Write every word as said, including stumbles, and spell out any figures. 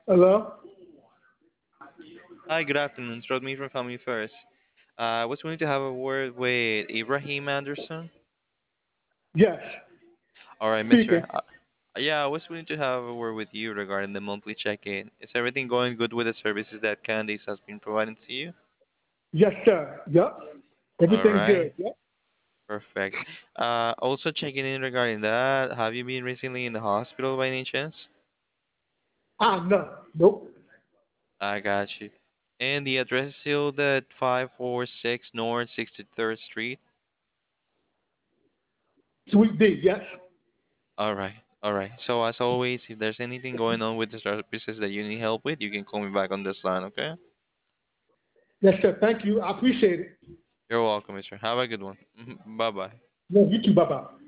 Hello? Hi, good afternoon. It's Rodney from Family First. Uh, I was willing to have a word with Ibrahim Anderson. Yes. All right, mister. Speaking. Uh, yeah, I was willing to have a word with you regarding the monthly check-in. Is everything going good with the services that Candice has been providing to you? Yes, sir. Yep. All Everything right, good. Yep. perfect. Uh, also checking in regarding that. Have you been recently in the hospital by any chance? Ah, no. Nope. I got you. And the address is still that five four six North sixty-third Street. Sweet D. Yes. All right, all right. So as always, if there's anything going on with the services that you need help with, you can call me back on this line, okay? Yes, sir. Thank you. I appreciate it. You're welcome, mister. Have a good one. Bye bye. No, you too. Bye bye.